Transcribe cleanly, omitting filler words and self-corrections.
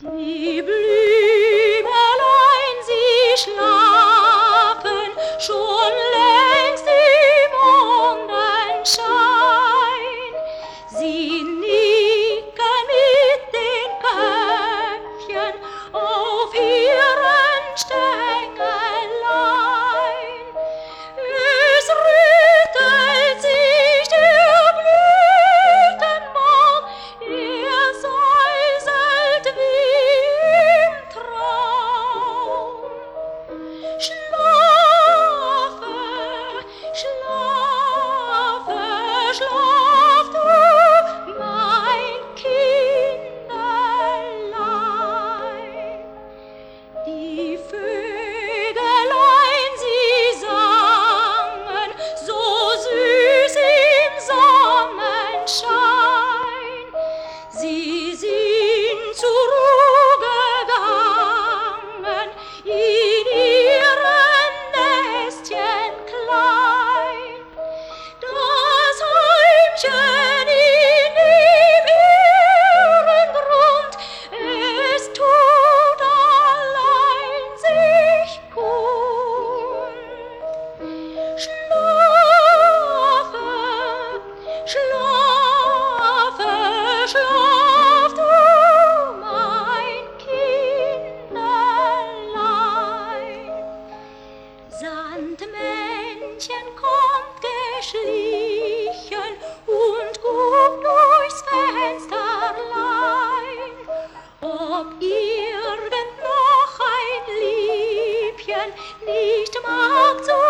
Die Blümelein, sie schlafen schon längst im Mondenschein. Sie nicken mit den Köpfchen auf ihren Stängelein. Es rüttelt sich der Blütenbaum, er säuselt wie im Traum. Schlafe, schlafe, schlaf du, mein Kinderlein. Die Vögelein, sie sangen so süß im Sonnenschein. Sie sind zur Ruhe gegangen in ihren Nestchen klein. Das Heimchen in dem Ehrengrund, es tut allein sich kund. Schlafe, schlafe, schlaf du, mein Kinderlein. Sandmännchen kommt geschlichen und guckt durchs Fensterlein, ob irgend noch ein Liebchen nicht mag zu